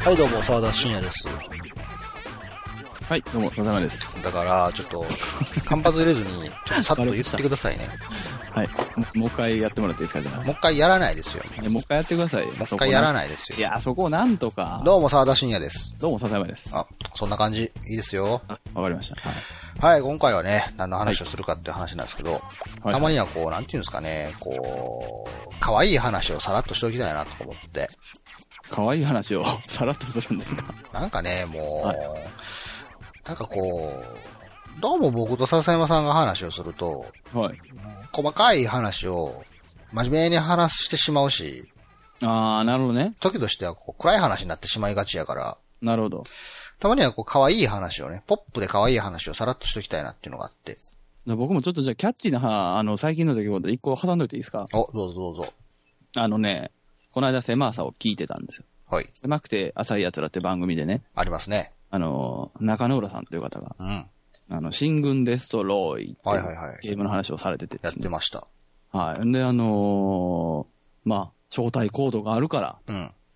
はい、どうも、沢田信也です。 はい、どうも、田中です。 だから、ちょっと、間髪入れずに、ちょっとさっと言ってくださいね。 はい。もう一回やってもらっていいですか、じゃあ。 もう一回やらないですよ。 もう一回やってください。もう一回やらないですよ。 いや、そこをなんとか。 どうも、沢田信也です。 どうも、笹山です。 あ、そんな感じ。いいですよ。 わかりました。 はい。はい、今回はね、何の話をするかっていう話なんですけど、はい、たまにはこう、なんていうんですかね、こう、可愛い話をさらっとしておきたいなと思って。 可愛い話をさらっとするんですか？ なんかね、もう、はい、なんかこう、どうも僕と笹山さんが話をすると、はい、細かい話を真面目に話してしまうし、 あー、なるほどね。 時としてはこう暗い話になってしまいがちやから、 なるほど。 たまにはこう可愛い話をね、ポップで可愛い話をさらっとしておきたいなっていうのがあって。 僕もちょっとじゃあキャッチーな最近の出来事一個挟んどいていいですか？ お、どうぞどうぞ。 この間狭さを聞いてたんですよ。はい。狭くて浅い奴らって番組でね。 ありますね。 中野浦さんという方が。うん。進軍デストロイっていうゲームの話をされててですね。 やってました。 はい。で、まあ、招待コードがあるから、うん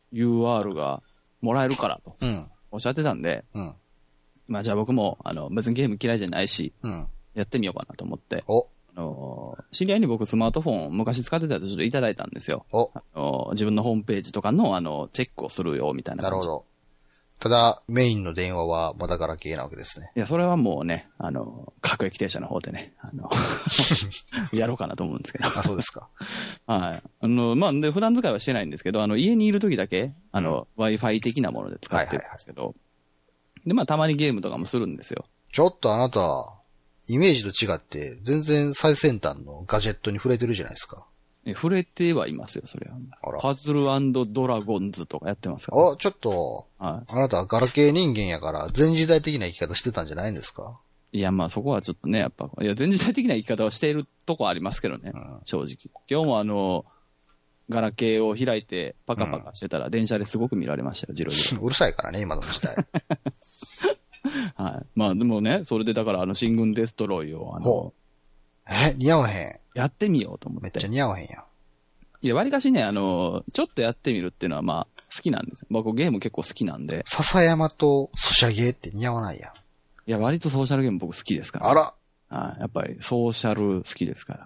。UR がもらえるからと。うん。おっしゃってたんで、うん。まあじゃあ僕も、別にゲーム嫌いじゃないし、うん。やってみようかなと思って。お。知り合いに僕スマートフォンを昔使ってたやつちょっといただいたんですよ。自分のホームページとかのチェックをするよみたいな感じ。なるほど。 ただ、メインの電話はまだガラケーなわけですね。 いや、それはもうね、各駅停車の方でね、やろうかなと思うんですけど。 あ、そうですか。 はい。まあ、で、普段使いはしてないんですけど、家にいる時だけ、Wi-Fi 的なもので使ってるんですけど、で、まあ、たまにゲームとかもするんですよ。 ちょっとあなた、イメージと違って、全然最先端のガジェットに触れてるじゃないですか。 触れてはいますよ、それは。パズル&ドラゴンズとかやってますから、 ね。ちょっと、はい、あなたはガラケー人間やから、前時代的な生き方してたんじゃないんですか？ いや、まあそこはちょっとね、やっぱ、いや、前時代的な生き方をしているとこありますけどね、うん、正直。今日もガラケーを開いてパカパカしてたら、電車ですごく見られましたよ、ジロジロ。 うるさいからね、今の時代。 はい。まあでもね、それでだから進軍デストロイを似合わへん。 やってみようと思って。 めっちゃ似合わへんやん。 いや、割かしね、ちょっとやってみるっていうのはまあ、好きなんですよ。僕ゲーム結構好きなんで。 笹山とソシャゲって似合わないやん。 いや、割とソーシャルゲーム僕好きですから、 ね。あら。 はい。やっぱりソーシャル好きですから。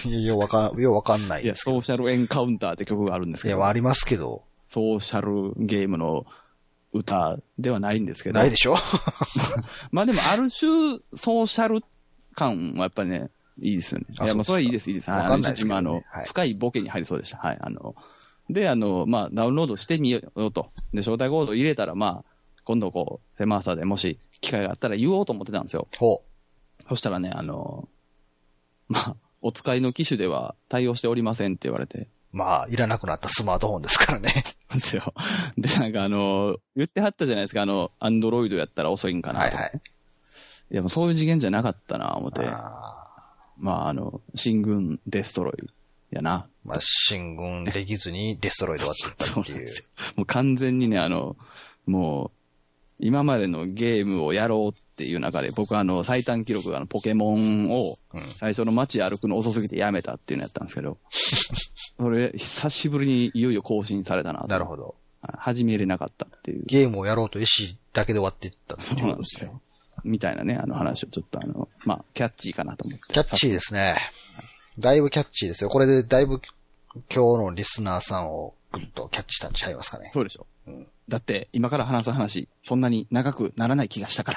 ようわかんない。 いや、ソーシャルエンカウンターって曲があるんですけど。 いや、ありますけど。 ソーシャルゲームの歌ではないんですけど。 ないでしょまあでも、ある種、ソーシャル感はやっぱりね、いいですよね。いや、もうそれはいいです、いいです。 わかんないですけど、ね。 はい、深いボケに入りそうでした。はい。で、まあ、ダウンロードしてみようと。で、招待コード入れたら、まあ、今度こう、狭さでもし機会があったら言おうと思ってたんですよ。ほう。そしたらね、まあ、お使いの機種では対応しておりませんって言われて。 まあ、いらなくなったスマートフォンですからね。 ですよ。で、なんか言ってはったじゃないですか、アンドロイドやったら遅いんかなと。はいはい。いや、もうそういう次元じゃなかったな、思って。まあ、進軍デストロイやな。 まあ、進軍できずにデストロイで終わっていったっていう。 もう完全にね、もう、今までのゲームをやろうっていう中で、僕最短記録がポケモンを、最初の街歩くの遅すぎてやめたっていうのやったんですけど、それ、久しぶりにいよいよ更新されたなと。 なるほど。 始めれなかったっていう。 ゲームをやろうと意思だけで終わっていったっていう。 そうなんですよ。みたいなね、話をちょっとまあ、キャッチーかなと思って。 キャッチーですね。だいぶキャッチーですよ。これでだいぶ今日のリスナーさんをぐっとキャッチしたんちゃいますかね。 そうでしょ。うん、だって、今から話す話、そんなに長くならない気がしたから。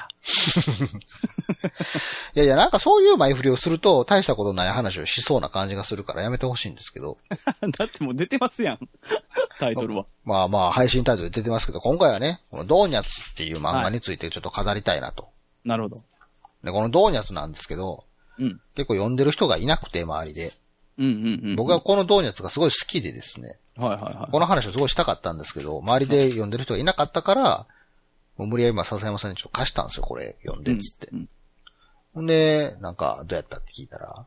いやいや、なんかそういう前振りをすると、大したことない話をしそうな感じがするからやめてほしいんですけど。 だってもう出てますやん。タイトルは。 まあまあ、配信タイトル出てますけど、今回はね、このドーニャツっていう漫画についてちょっと語りたいなと。はい、 なるほど。 で、このドーニャツなんですけど、うん、結構読んでる人がいなくて、周りで。僕はこのドーニャツがすごい好きでですね。はいはいはい。この話をすごいしたかったんですけど、周りで読んでる人がいなかったから、もう無理やり今笹山さんにちょっと貸したんですよ、これ読んでっつって。ほんで、なんか、どうやったって聞いたら、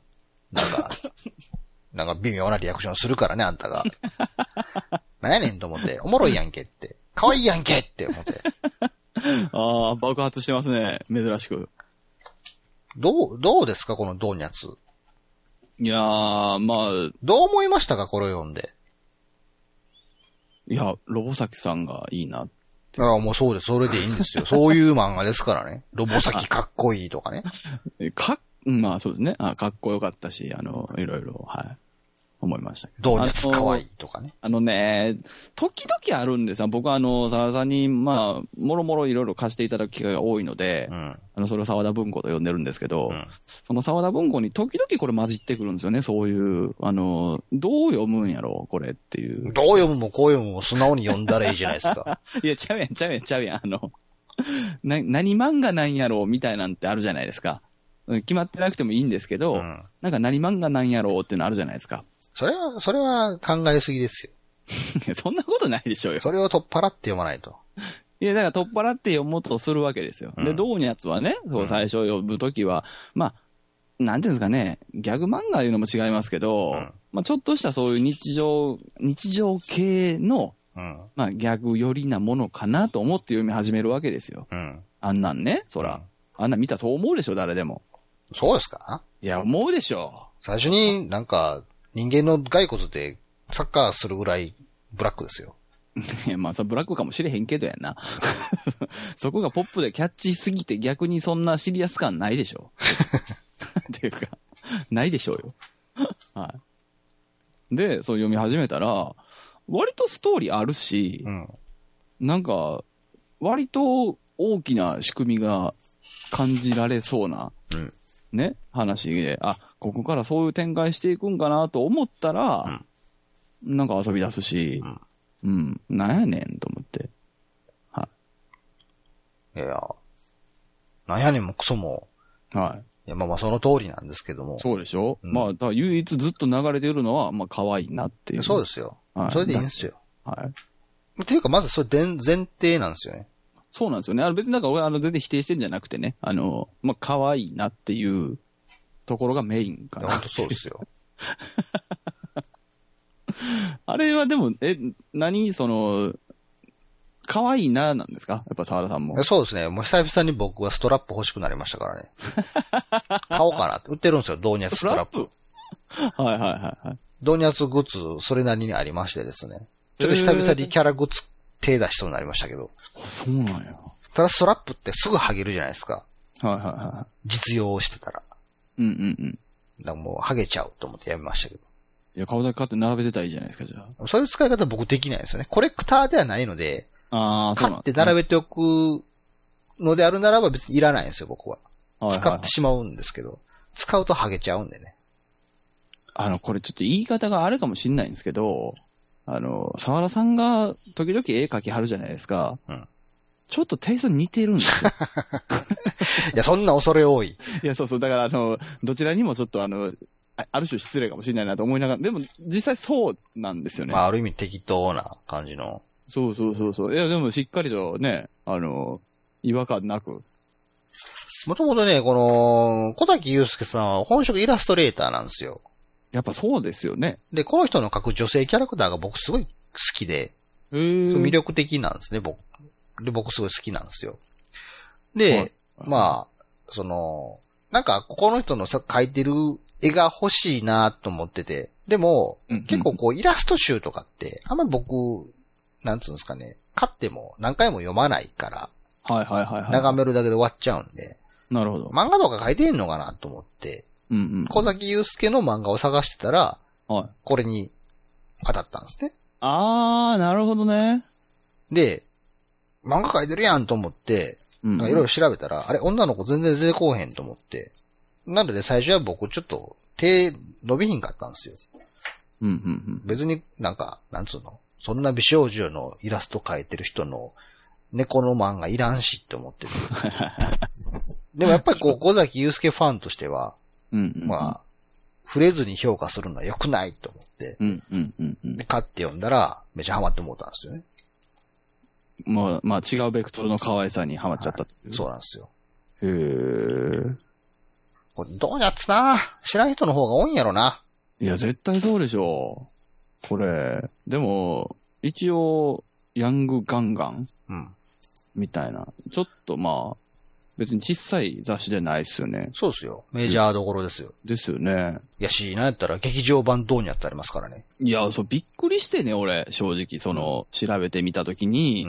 なんか微妙なリアクションするからね、あんたが。なんやねんと思って、おもろいやんけって、可愛いやんけって思って。 ああ、爆発してますね、珍しく。 どうですか、このドーニャツ。 いやー、まあ。 どう思いましたか、これを読んで。 いや、ロボサキさんがいいなって。 ああ、もうそうです。それでいいんですよ。そういう漫画ですからね。ロボサキかっこいいとかね。 まあそうですね。かっこよかったし、いろいろ、はい。思いましたけど。ドーナツかわいいとかね。 時々あるんですよ。僕は沢田さんに、まあ、もろもろいろいろ貸していただく機会が多いので、それを沢田文庫と呼んでるんですけど、その沢田文庫に時々これ混じってくるんですよね。そういう、どう読むんやろこれっていう。 どう読むもこう読むも素直に読んだらいいじゃないですか。 いや、ちゃうやん。何漫画なんやろみたいなんてあるじゃないですか。決まってなくてもいいんですけど、なんか何漫画なんやろうっていうのあるじゃないですか。 それは考えすぎですよ。そんなことないでしょうよ。 それを取っ払って読まないと。 いや、だから取っ払って読もうとするわけですよ。で、ドーニャツはね、そう最初読むときは、まあ、なんていうんですかね、ギャグ漫画いうのも違いますけど、まあちょっとしたそういう日常系の、まあギャグ寄りなものかなと思って読み始めるわけですよ。あんなんね、そら。あんなん見たらそう思うでしょ、誰でも。 そうですか？ いや、思うでしょ。 最初になんか、人間の骸骨でサッカーするぐらいブラックですよ。 いや、まあ、ブラックかもしれへんけどやな。そこがポップでキャッチすぎて逆にそんなシリアス感ないでしょ。っていうか、ないでしょうよ。はい。で、そう読み始めたら、割とストーリーあるし、なんか、割と大きな仕組みが感じられそうな、ね、話で、ここからそういう展開していくんかなと思ったら、なんか遊び出すし、なんやねんと思って。はい。 いや、なんやねんもクソも。 はい。 いや、まあその通りなんですけども。 そうでしょ、まあ、だから唯一ずっと流れてるのは、まあ可愛いなっていう。 そうですよ。はい、それでいいんですよ。 はい。 っていうか、まずそれ前提なんですよね。 そうなんですよね。別になんか俺全然否定してるんじゃなくてね。まあ可愛いなっていうところがメインかな。 本当そうですよ。 あれはでも、可愛いな、なんですかやっぱ沢田さんも。 そうですね。もう久々に僕はストラップ欲しくなりましたからね。買おうかなって。売ってるんですよ、ドーニャツストラップ。 はい。 ドーニャツグッズ、それなりにありましてですね。ちょっと久々にキャラグッズ手出しそうになりましたけど。 そうなんや。 ただストラップってすぐ剥げるじゃないですか。 はい。 実用をしてたら。だからもう剥げちゃうと思ってやめましたけど。 いや、顔だけ買って並べてたらいいじゃないですか、じゃあ。 そういう使い方僕できないですよね。コレクターではないので、買って並べておくのであるならば別にいらないんですよ、僕は。使ってしまうんですけど、使うと剥げちゃうんでね。 これちょっと言い方があれかもしんないんですけど、沢田さんが時々絵描きはるじゃないですか。ちょっとテイスト似てるんですよ。 いや、そんな恐れ多い。 いや、そう、だからどちらにもちょっとある種失礼かもしれないなと思いながら、でも実際そうなんですよね。 まあ、ある意味適当な感じの。 そう。いや、でもしっかりとね、違和感なく。 もともとね、この、小滝祐介さんは本職イラストレーターなんですよ。 やっぱそうですよね。 で、この人の描く女性キャラクターが僕すごい好きで、魅力的なんですね、僕すごい好きなんですよ。で、まあ、なんか、この人の描いてる絵が欲しいなと思ってて、でも、結構こう、イラスト集とかって、あんまり僕、なんつうんですかね、買っても何回も読まないから、眺めるだけで終わっちゃうんで、 なるほど。 漫画とか描いてんのかなと思って、小崎祐介の漫画を探してたら、これに当たったんですね。 なるほどね。 で、漫画描いてるやんと思って、いろいろ調べたら、あれ、女の子全然出てこうへんと思って、なので最初は僕ちょっと手伸びひんかったんですよ。別になんか、なんつうの、そんな美少女のイラスト描いてる人の猫の漫画いらんしって思ってて。でもやっぱりこう、小崎祐介ファンとしては、まあ、触れずに評価するのは良くないと思って、で買って読んだらめちゃハマって思ったんですよね。 まあ違うベクトルの可愛さにハマっちゃった、 そうなんですよ。 へー。 これどうやつな知らん人の方が多いんやろな。 いや、絶対そうでしょう。これ、でも、一応、ヤングガンガンみたいな。ちょっとまあ、別に小さい雑誌でないっすよね。 そうですよ。メジャーどころですよ。 ですよね。 いやし、なんやったら劇場版ドーニャってありますからね。 いや、びっくりしてね、俺、正直、調べてみたときに、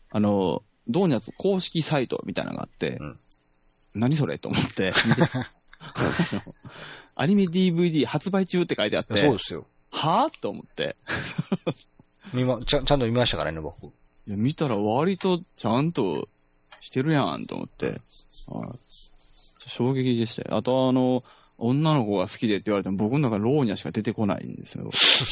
ドーニャツ公式サイトみたいなのがあって、何それと思って、アニメ DVD 発売中って書いてあって、 そうですよ。 はぁと思って。 ちゃんと見ましたからね、僕。 いや、見たら割とちゃんとしてるやんと思って。衝撃でしたよ。あと女の子が好きでって言われても僕の中ローニャしか出てこないんですよ。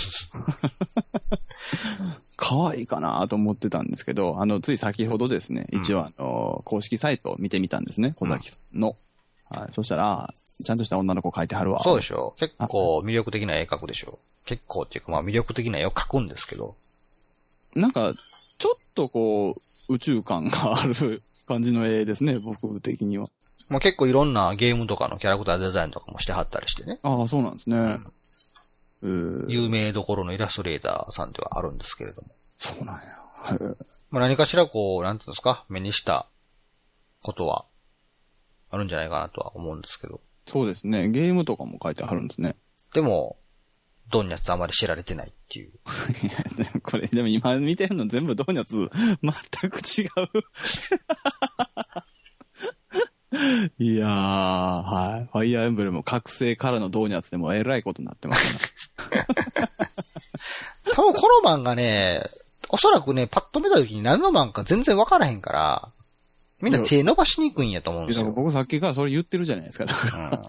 可愛いかなと思ってたんですけど、つい先ほどですね、一応公式サイトを見てみたんですね、小崎さんの。はい。そしたら、ちゃんとした女の子描いてはるわ。 そうでしょ。結構魅力的な絵描くでしょ。結構っていうか、まあ魅力的な絵を描くんですけど。 なんか、ちょっとこう、宇宙感がある感じの絵ですね、僕的には。 まあ結構いろんなゲームとかのキャラクターデザインとかもしてはったりしてね。 ああ、そうなんですね。 有名どころのイラストレーターさんではあるんですけれども。 そうなんや。 まあ何かしらこう、なんていうんですか、目にしたことはあるんじゃないかなとは思うんですけど。 そうですね。ゲームとかも書いてあるんですね。 でも、ドーニャツあまり知られてないっていう。 これ、でも今見てるの全部ドーニャツ全く違う。いやー、はい。ファイアーエンブレム覚醒からのドーニャツでもえらいことになってますね。 多分この漫画ね、おそらくね、パッと見た時に何の漫画か全然わからへんから、みんな手伸ばしにくいんやと思うんですよ。 僕さっきからそれ言ってるじゃないですか。だから、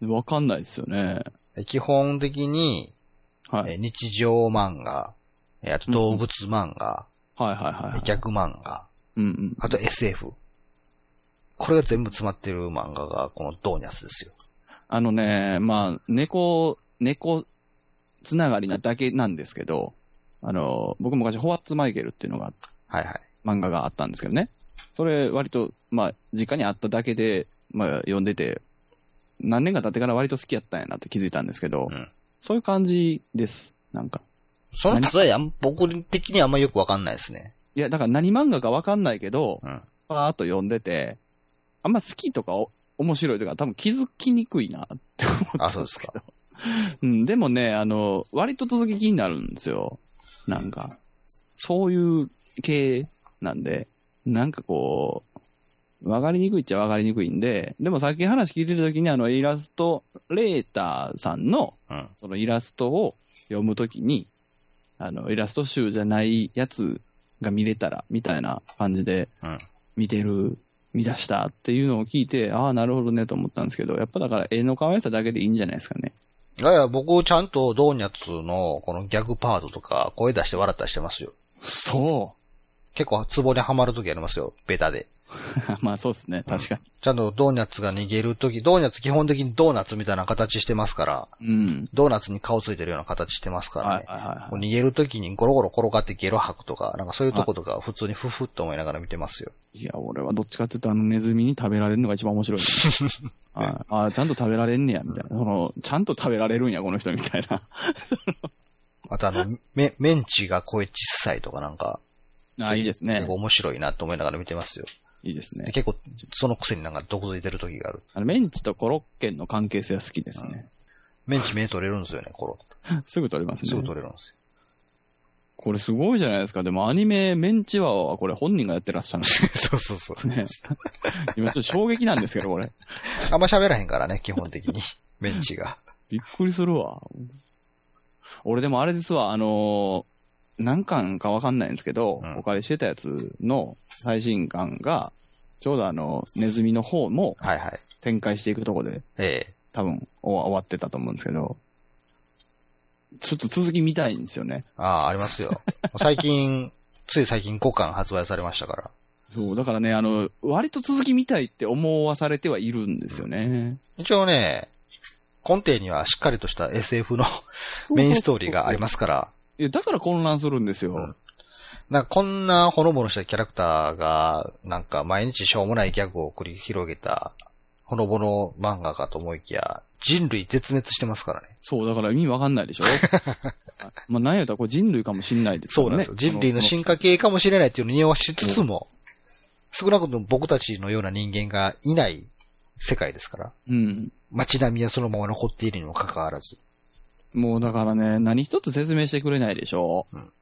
わかんないですよね。 基本的に、はい、日常漫画、あと動物漫画、 はいはいはい、はい。 ギャグ漫画、 うんうん、 あと SF。これが全部詰まってる漫画がこのドーニャツですよ。 まあ、猫つながりなだけなんですけど、僕昔ホワッツマイケルっていうのが、 はいはい。 漫画があったんですけどね。それ割と、まあ、実家にあっただけで、まあ、読んでて、何年か経ってから割と好きやったんやなって気づいたんですけど、そういう感じです。なんか。 その例え僕的にはあんまよくわかんないですね。 いや、だから何漫画かわかんないけど、パーっと読んでて、あんま好きとか面白いとか多分気づきにくいなって思ったんですけど。あ、そうですか。でもね、割と続き気になるんですよ。なんか、そういう系なんで、なんかこう、わかりにくいっちゃわかりにくいんで、でもさっき話聞いてるときにイラストレーターさんの、そのイラストを読むときに、イラスト集じゃないやつが見れたら、みたいな感じで、見出したっていうのを聞いて、ああ、なるほどねと思ったんですけど、やっぱだから絵の可愛さだけでいいんじゃないですかね。 いや、僕ちゃんとドーニャツのこのギャグパートとか声出して笑ったりしてますよ。 そう。 結構ツボにはまるときありますよ、ベタで。 まあそうですね、確かに。 ちゃんとドーナツが逃げるとき、ドーナツ基本的にドーナツみたいな形してますから、ドーナツに顔ついてるような形してますからね。逃げるときにゴロゴロ転がってゲロ吐くとか、なんかそういうとことか普通にフフッと思いながら見てますよ。 いや、俺はどっちかっていうとネズミに食べられるのが一番面白い、ね。あ、ちゃんと食べられんねや、みたいな。ちゃんと食べられるんや、この人みたいな。 あとメンチが声小さいとかなんか。 いいですね。 結構面白いなと思いながら見てますよ。 いいですね。 結構、そのくせになんか毒づいてる時がある。 メンチとコロッケの関係性は好きですね。 メンチ目取れるんですよね、コロッ。 すぐ取れますね。 すぐ取れるんですよ。 これすごいじゃないですか。でもアニメ、メンチはこれ本人がやってらっしゃるんですそうそうそう。 ね。今ちょっと衝撃なんですけど、これ。 あんま喋らへんからね、基本的に。メンチが。 びっくりするわ。俺でもあれですわ、何巻かわかんないんですけど、お借りしてたやつの最新巻が、ちょうどネズミの方も、展開していくとこで、多分終わってたと思うんですけど、ちょっと続き見たいんですよね。 ありますよ。つい最近5巻発売されましたから。 そう、だからね、割と続き見たいって思わされてはいるんですよね。 一応ね、根底にはしっかりとした SF のメインストーリーがありますから。 いや、だから混乱するんですよ。 なんかこんなほのぼのしたキャラクターが、なんか毎日しょうもないギャグを繰り広げた、ほのぼの漫画かと思いきや、人類絶滅してますからね。 そう、だから意味わかんないでしょまあ、なんやったらこれ人類かもしんないですからね。 そうなんですよ。人類の進化系かもしれないっていうのを匂わしつつも、少なくとも僕たちのような人間がいない世界ですから。街並みはそのまま残っているにもかかわらず。 もうだからね、何一つ説明してくれないでしょ。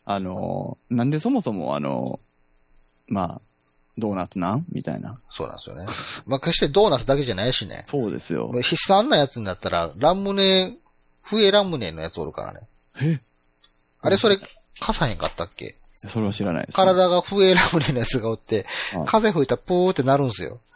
なんでそもそもまあ、ドーナツなんみたいな。 そうなんですよね。まあ、決してドーナツだけじゃないしね。 そうですよ。 悲惨なやつになったら、笛ラムネのやつおるからね。あれ、それ、貸さへんかったっけ？ それは知らないです、ね。 体が笛ラムネのやつがおって、風吹いたらプーってなるんですよ。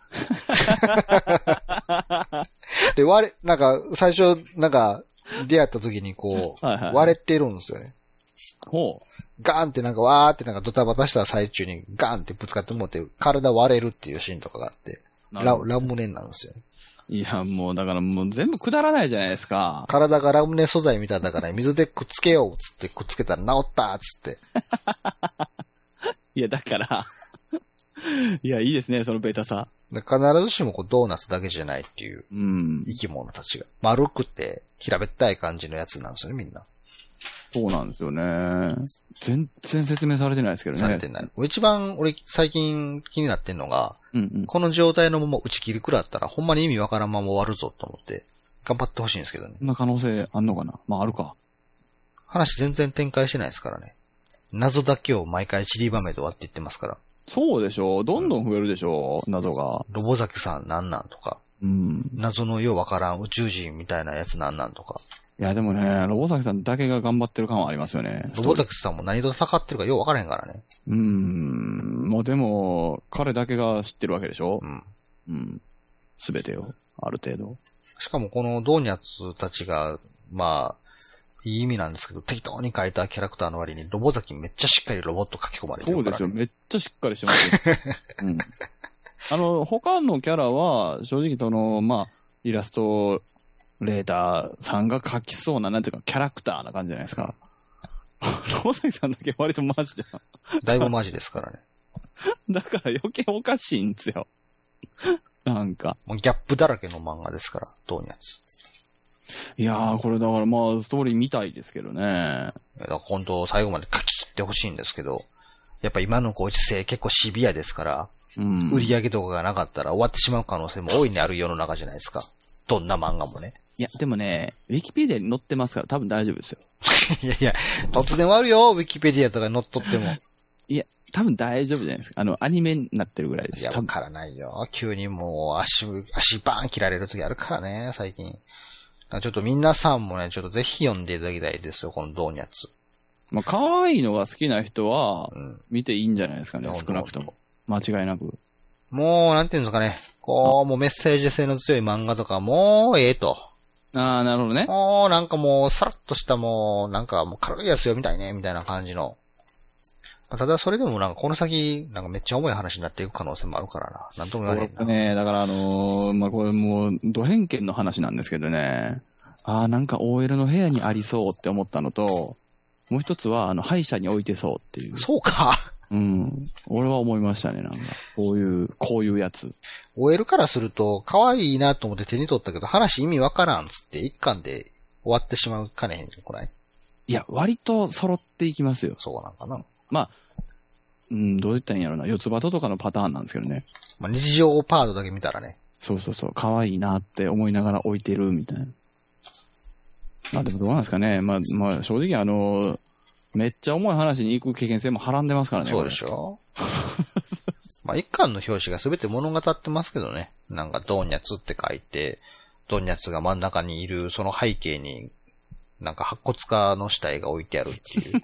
で、なんか、最初、なんか、出会った時にこう、割れてるんですよね。 ほう。 ガーンってなんかわーってなんかドタバタした最中にガーンってぶつかってもって体割れるっていうシーンとかがあって、ラムネなんですよ。 いや、もうだからもう全部くだらないじゃないですか。 体がラムネ素材みたいだから水でくっつけようっつってくっつけたら治ったっつって。 いや、だから、いや、いいですね、そのベタさ。 必ずしもこうドーナツだけじゃないっていう生き物たちが。丸くて平べったい感じのやつなんですよね、みんな。 そうなんですよね。全然説明されてないですけどね。 されてない。一番俺最近気になってんのが、この状態のまま打ち切り食らったらほんまに意味わからんまま終わるぞと思って頑張ってほしいんですけどね。 そんな可能性あんのかな？まああるか。 話全然展開してないですからね。謎だけを毎回散りばめて終わっていってますから。 そうでしょう。どんどん増えるでしょう、謎が。 ロボザキさんなんなんとか。謎のようわからん宇宙人みたいなやつなんなんとか。 いや、でもね、ロボザキさんだけが頑張ってる感はありますよね。 ロボザキさんも何と戦ってるかようわからへんからね。 もうでも、彼だけが知ってるわけでしょ？すべてを、ある程度。 しかもこのドーニャツたちが、まあ、いい意味なんですけど、適当に描いたキャラクターの割に、ロボザキめっちゃしっかりロボット書き込まれてるから、ね。 そうですよ。めっちゃしっかりしてますよ。他のキャラは、正直まあ、イラスト、レーターさんが描きそうな、なんていうか、キャラクターな感じじゃないですか。ロボザキさんだけ割とマジで。 だいぶマジですからね。 だから余計おかしいんですよ。なんか。 もうギャップだらけの漫画ですから、ドーニャツ。 いやー、これだからまあ、ストーリー見たいですけどね。 だから本当最後まで書き切ってほしいんですけど、やっぱ今のご時世結構シビアですから、売り上げとかがなかったら終わってしまう可能性も大いにある世の中じゃないですか。どんな漫画もね。 いや、でもね、ウィキペディアに載ってますから多分大丈夫ですよ。 いやいや、突然あるよ、ウィキペディアとかに載っとっても。 いや、多分大丈夫じゃないですか。アニメになってるぐらいです。 いや、わからないよ。急にもう足バーン切られる時あるからね、最近。ちょっと皆さんもね、ちょっとぜひ読んでいただきたいですよ、このドーニャツ。 まあ、可愛いのが好きな人は、見ていいんじゃないですかね、少なくとも。間違いなく。 もう、なんていうんですかね。もうメッセージ性の強い漫画とか、もうええと。 ああ、なるほどね。 もうなんかもう、さらっとしたなんかもう軽いやつ読みたいね、みたいな感じの。ただそれでもなんかこの先、なんかめっちゃ重い話になっていく可能性もあるからな。なんとも言われへんな。 ね、だからまあ、これもう、ド偏見の話なんですけどね。なんか OL の部屋にありそうって思ったのと、もう一つは、歯医者に置いてそうっていう。 そうか。 俺は思いましたね、なんか。こういうやつ。 OL からすると、可愛いなと思って手に取ったけど、話意味わからんつって一巻で終わってしまうかねへんじゃん、これ。 いや、割と揃っていきますよ。 そうなんかな。 まあ、どう言ったらいいんやろな。四つ葉とかのパターンなんですけどね。 まあ、日常パートだけ見たらね。 そうそうそう。可愛いなって思いながら置いてるみたいな。まあでもどうなんですかね。まあ正直めっちゃ重い話に行く危険性もはらんでますからね。 そうでしょまあ一巻の表紙が全て物語ってますけどね。なんかドーニャツって書いて、ドーニャツが真ん中にいるその背景に、なんか白骨化の死体が置いてあるっていう。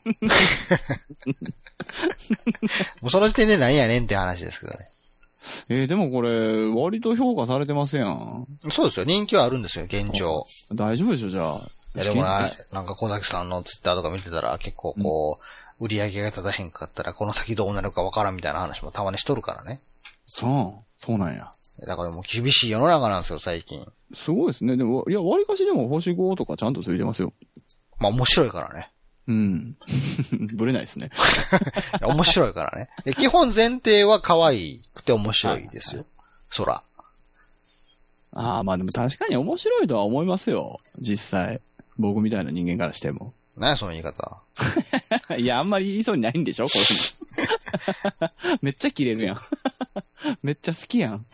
もうその時点でなんやねんって話ですけどね。 でもこれ、割と評価されてますやん。 そうですよ。人気はあるんですよ、現状。 大丈夫でしょ、じゃあ。 いやでもなんか小崎さんのツイッターとか見てたら結構売り上げが立たへんかったらこの先どうなるかわからんみたいな話もたまにしとるからね。 そうなんや。 だからもう厳しい世の中なんですよ、最近。 すごいですね。でも、いや、割かしでも星5とかちゃんとついてますよ。 まあ面白いからね。 ぶれないですね。 面白いからね。基本前提は可愛くて面白いですよ。空。 まあでも確かに面白いとは思いますよ。実際。僕みたいな人間からしても。 何やその言い方。 いや、あんまり言いそうにないんでしょこれ。めっちゃキレるやん。めっちゃ好きやん。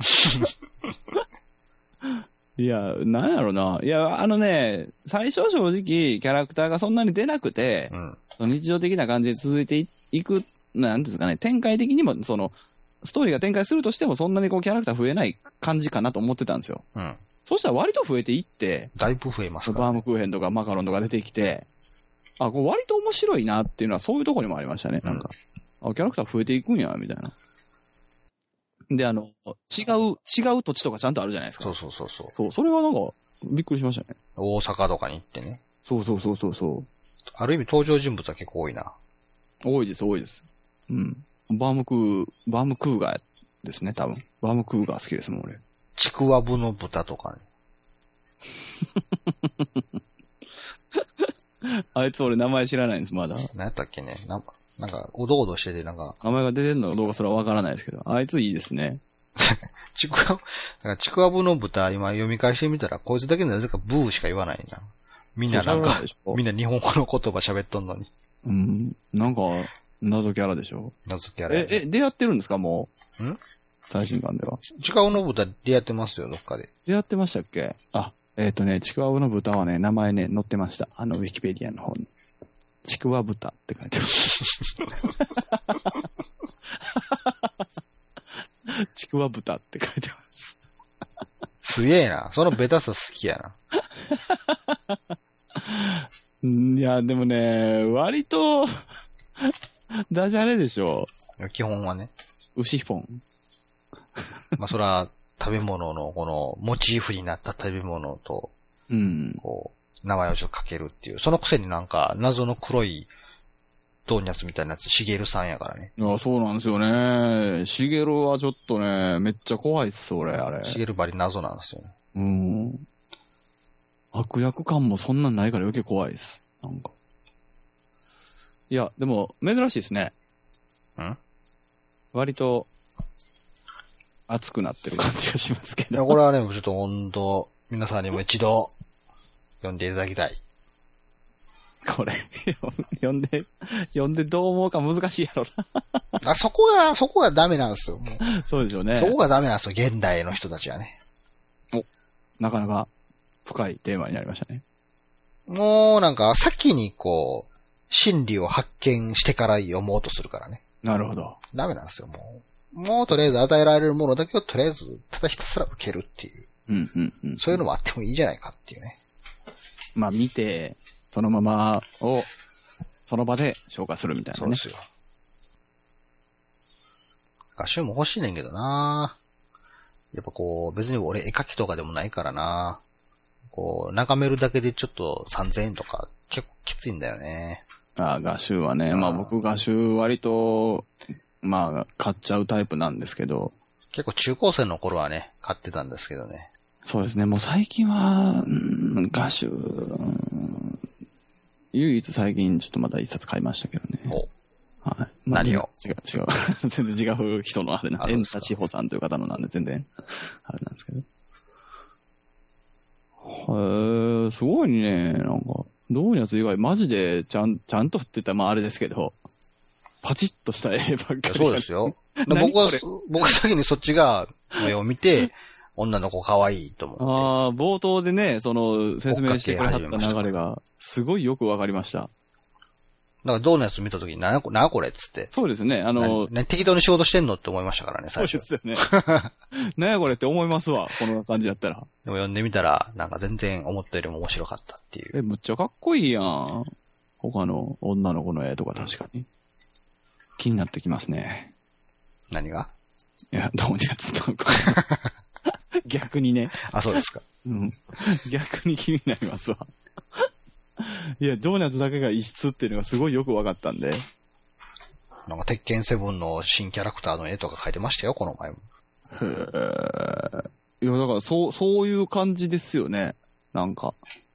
いや、なんやろな。いや、最初正直キャラクターがそんなに出なくて、 日常的な感じで続いていく、なんですかね、展開的にも、ストーリーが展開するとしてもそんなにこうキャラクター増えない感じかなと思ってたんですよ。うん。そしたら割と増えていって、 だいぶ増えますか、ね、 バームクーヘンとかマカロンとか出てきて、これ割と面白いなっていうのはそういうところにもありましたね。なんか、キャラクター増えていくんや、みたいな。で、違う土地とかちゃんとあるじゃないですか。 そう。 そう、それはなんか、びっくりしましたね。 大阪とかに行ってね。 そう。 ある意味登場人物は結構多いな。 多いです。うん。バームクーガーですね、多分。バームクーガー好きですもん、俺。 ちくわぶの豚とかね。あいつ俺名前知らないんです、まだ。 何やったっけね。なんか、おどおどしてて、なんか。 名前が出てるのかどうかそれはわからないですけど、あいついいですね。 ちくわぶの豚、今読み返してみたら、こいつだけなぜかブーしか言わないな。みんななんか、みんな日本語の言葉喋っとんのに。 うん。なんか、謎キャラでしょ？ 謎キャラ、ね。 出会ってるんですかもう。 ん？ 最新刊では。 ちくわぶの豚出会ってますよ、どっかで。 出会ってましたっけ？ちくわぶの豚はね、名前ね、載ってました。ウィキペディアの方に。ちくわ豚って書いてある。ちくわ豚って書いてます。 すげえな。そのベタさ好きやな。いや、でもね、割と、ダジャレでしょ。 基本はね。 牛本。 まあ、そら、食べ物の、この、モチーフになった食べ物と、 うん。 こう、名前をちょっとかけるっていう。そのくせになんか、謎の黒い、ドーニャツみたいなやつ、しげるさんやからね。 いや、そうなんですよね。しげるはちょっとね、めっちゃ怖いっす、俺、あれ。 しげるばり謎なんですよね。 うん。悪役感もそんなんないから余計怖いです。なんか。いや、でも、珍しいですね。割と、熱くなってる感じがしますけど。 いや、これはね、ちょっと本当皆さんにも一度、読んでいただきたい。 これ、読んでどう思うか難しいやろな。そこがダメなんですよ。もうそうでしょうね。 そこがダメなんですよ、現代の人たちはね。 なかなか深いテーマになりましたね。 もうなんか、先にこう、真理を発見してから読もうとするからね。 なるほど。 ダメなんですよ、もうとりあえず与えられるものだけをとりあえず、ただひたすら受けるっていう。そういうのもあってもいいじゃないかっていうね。 まあ見て、そのままを、その場で消化するみたいなね。そうですよ。 画集も欲しいねんけどな。やっぱこう、別に俺絵描きとかでもないからな。こう、眺めるだけでちょっと3000円とか結構きついんだよね。 画集はね。まあ僕画集割と、まあ買っちゃうタイプなんですけど。 結構中高生の頃はね、買ってたんですけどね。 そうですね。もう最近は、画集、唯一最近ちょっとまた一冊買いましたけどね。はい。まあ、 何を違う。全然違う人のあれなんで、遠田志保さんという方のなんで全然、あれなんですけど。すごいね、なんか、ドーニャツ以外マジでちゃんとって言ったらまああれですけど、パチッとした絵ばっかり。 そうですよ。僕は先にそっちが絵を見て、女の子可愛いと思って。 冒頭でね、説明してくれはった流れが、すごいよくわかりました。 なんかドーナツ見たときに、なこれっつって。 そうですね、 適当に仕事してんのって思いましたからね、最初。 そうですよね。なんやこれって思いますわ、この感じだったら。 でも読んでみたら、なんか全然思ったよりも面白かったっていう。 むっちゃかっこいいやん。他の女の子の絵とか確かに。気になってきますね。 何が？ いや、ドーニャツとか。逆にね。 あ、そうですか。 うん。逆に気になりますわ。いや、ドーナツだけが異質っていうのがすごいよく分かったんで。 なんか、鉄拳7の新キャラクターの絵とか描いてましたよ、この前も。 いや、だから、そういう感じですよね。なんか、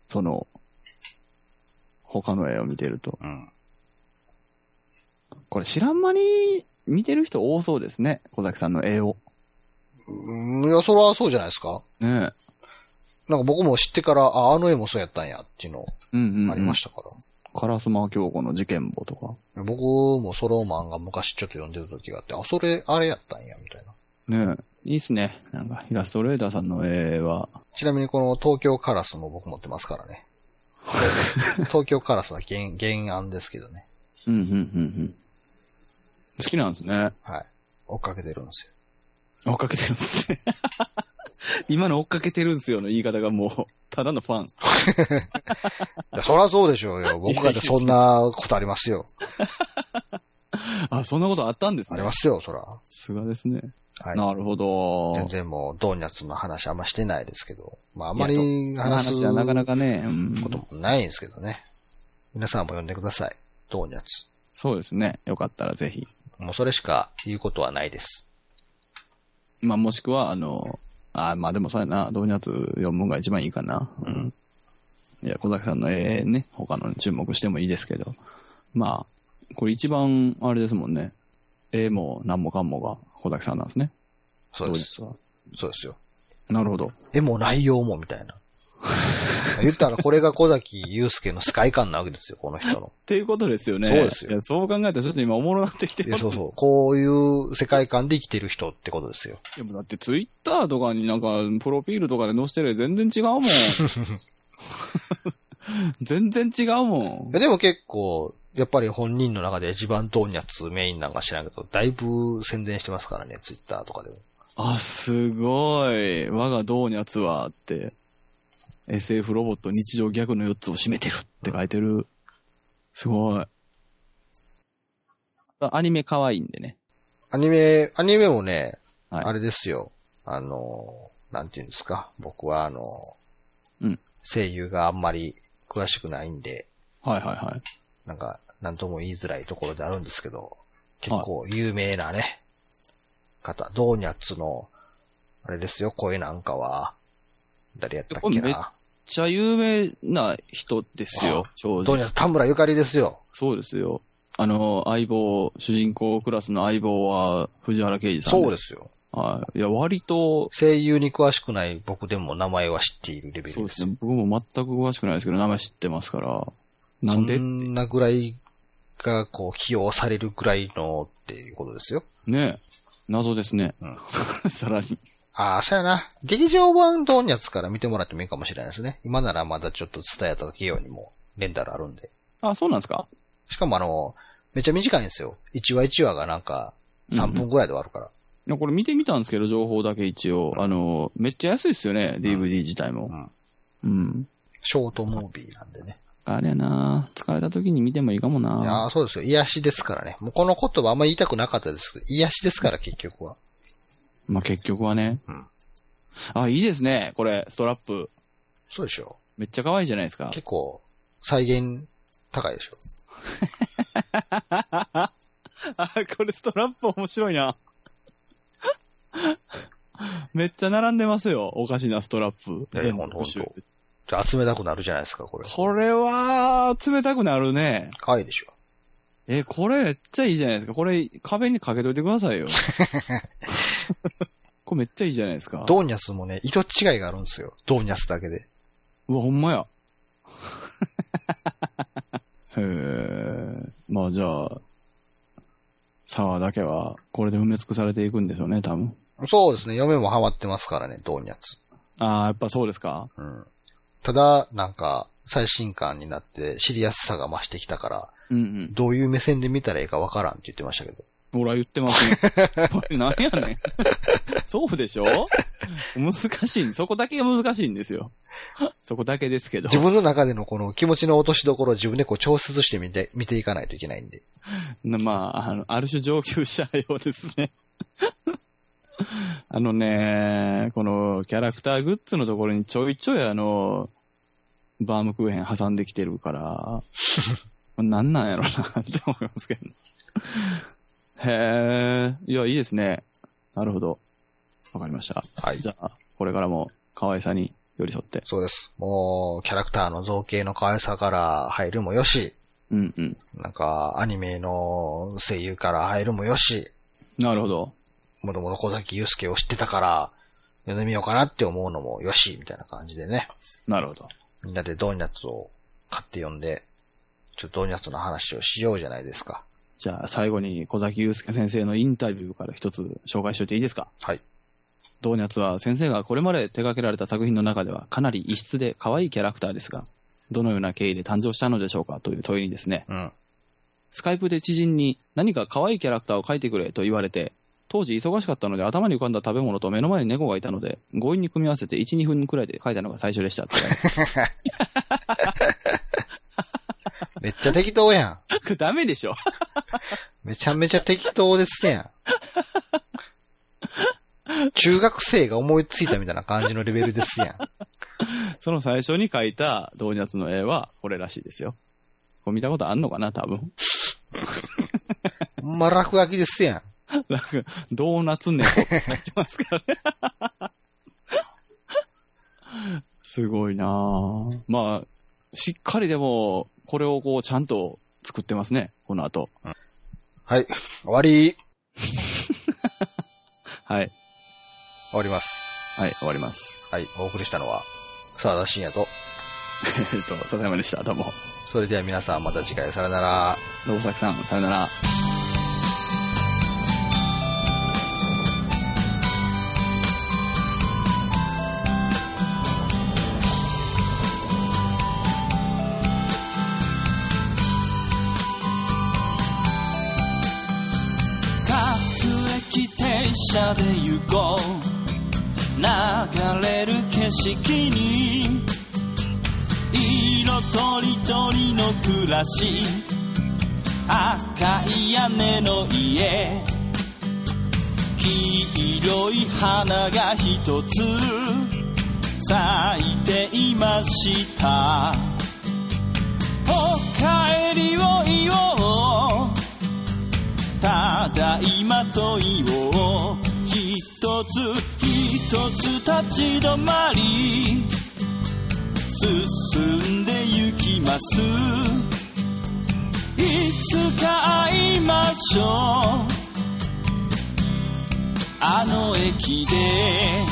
他の絵を見てると。うん。これ、知らん間に見てる人多そうですね、小崎さんの絵を。 いや、それはそうじゃないですか。 ねえ。 なんか僕も知ってから、あの絵もそうやったんやっていうのありましたから。 烏丸京子の事件簿とか。 僕もソロマンが昔ちょっと読んでる時があって、あれやったんや、みたいな。ねえ。いいっすね。なんか、イラストレーターさんの絵は。 ちなみにこの東京カラスも僕持ってますからね。東京カラスは原案ですけどね。 うんうんうんうん。好きなんですね。 はい。追っかけてるんですよ。追っかけてるんですね。今の追っかけてるんですよの言い方がもう、ただのファン。いや、そりゃそうでしょうよ。僕だってそんなことありますよ。 あ、そんなことあったんですね。 ありますよ、そら。 さすがですね。 はい。 なるほど。 全然もう、ドーニャツの話あんましてないですけど。まあ、あんまり話はなかなかね、 こともないんですけどね。皆さんも読んでください。ドーニャツ。 そうですね。よかったらぜひ。 もうそれしか言うことはないです。 まあ、もしくは、まあでもそうやな、ドーニャツ読むのが一番いいかな。うん。いや、小崎さんの絵ね、他の注目してもいいですけど。まあ、これ一番、あれですもんね。絵も何もかんもが小崎さんなんですね。 そうです。そうですよ。 なるほど。 絵も内容もみたいな。言ったらこれが小崎祐介の世界観なわけですよ、この人の。 っていうことですよね。 そうですよ。 いや、そう考えたらちょっと今おもろなってきてる。 そうそう。こういう世界観で生きてる人ってことですよ。 でもだってツイッターとかになんか、プロフィールとかで載せてる全然違うもん。全然違うもん。 でも結構、やっぱり本人の中で一番ドーニャツメインなんか知らんけど、だいぶ宣伝してますからね、ツイッターとかでも。 あ、すごい。我がドーニャツはって。SF ロボット日常ギャグの4つを占めてるって書いてる。すごい。アニメ可愛いんでね。 アニメもね、 はい、 あれですよ。なんていうんですか。僕は声優があんまり詳しくないんで。 はいはいはい。 なんか、なんとも言いづらいところであるんですけど、結構有名なね、方、ドーニャツの、あれですよ、声なんかは、誰やったっけな。 めっちゃ有名な人ですよ、 正直。ドーニャツ、田村ゆかりですよ。 そうですよ。相棒、主人公クラスの相棒は藤原啓治さん。 そうですよ。 はい。いや、割と。 声優に詳しくない僕でも名前は知っているレベルです。 そうですね。僕も全く詳しくないですけど、名前知ってますから。なんでそんなぐらいが、こう、起用されるぐらいのっていうことですよ。 ねえ。謎ですね。うん。さらに。 ああ、そうやな。劇場版ドーニャツから見てもらってもいいかもしれないですね。今ならまだちょっとツタヤとか企業にもレンタルあるんで。 あ、そうなんですか？ しかもめっちゃ短いんですよ。1話1話がなんか3分ぐらいで終わるから。 いや、これ見てみたんですけど、情報だけ一応。めっちゃ安いですよね、DVD 自体も。うん。 ショートムービーなんでね。 あれやな、疲れた時に見てもいいかもな。 いや、そうですよ。癒しですからね。もうこの言葉あんま言いたくなかったですけど、癒しですから結局は。 まあ、結局はね。うん。あ、いいですね。これ、ストラップ。 そうでしょ。 めっちゃ可愛いじゃないですか。 結構、再現高いでしょ。 あ、これストラップ面白いな。めっちゃ並んでますよ。おかしなストラップ。 全部欲しい。じゃあ集めたくなるじゃないですか、これ。 これは、集めたくなるね。 可愛いでしょ。 これめっちゃいいじゃないですか。これ壁にかけといてくださいよ。これめっちゃいいじゃないですか。 ドーニャスもね、色違いがあるんですよ。ドーニャスだけで。 うわ、ほんまや。へえ。まあじゃあ、沢だけはこれで埋め尽くされていくんでしょうね、多分。 そうですね。嫁もハマってますからね、ドーニャツ。 ああ、やっぱそうですか。 うん。ただ、なんか、最新刊になって知りやすさが増してきたから、うんうん、どういう目線で見たらいいかわからんって言ってましたけど。 ほら言ってますね。これ何やねん。そうでしょ？難しい。そこだけが難しいんですよ。そこだけですけど。 自分の中でのこの気持ちの落としどころを自分でこう調節して見ていかないといけないんで。 まあ、ある種上級者用ですね。このキャラクターグッズのところにちょいちょいバームクーヘン挟んできてるから、なんなんやろなって思いますけど。へえ、いや、いいですね。なるほど。わかりました。はい。じゃあ、これからも可愛さに寄り添って。 そうです。もう、キャラクターの造形の可愛さから入るもよし、 うんうん。 なんか、アニメの声優から入るもよし、 なるほど。 もともと小崎祐介を知ってたから、読んでみようかなって思うのもよし、みたいな感じでね。 なるほど。 みんなでドーニャツを買って読んで、ちょっとドーニャツの話をしようじゃないですか。 じゃあ最後に小崎祐介先生のインタビューから一つ紹介しておいていいですか？ はい。 ドーニャツは先生がこれまで手掛けられた作品の中ではかなり異質で可愛いキャラクターですが、どのような経緯で誕生したのでしょうかという問いにですね、うん、 スカイプで知人に何か可愛いキャラクターを描いてくれと言われて、当時忙しかったので頭に浮かんだ食べ物と目の前に猫がいたので、強引に組み合わせて1、2分くらいで描いたのが最初でしたって。 めっちゃ適当やん。 これダメでしょ。 めちゃめちゃ適当ですやん。中学生が思いついたみたいな感じのレベルですやん。 その最初に描いたドーナツの絵はこれらしいですよ。これ見たことあんのかな多分。 ほんま落書きですやん。 ドーナツ猫って書いてますからね。すごいなぁ。まあ、しっかりでも、これをこうちゃんと作ってますね、この後。 はい、終わり。 はい。 終わります。 はい、終わります。 はい、お送りしたのは、沢田信也と、 笹山でした。どうも。 それでは皆さんまた次回さよなら。 野崎さん、さよなら。 車で行こう、流れる景色に色とりどりの暮らし、赤い屋根の家、黄色い花が一つ咲いていました。おかえりを言おう、ただいまと言おう、一つ一つ立ち止まり進んで行きます。いつか会いましょう、あの駅で。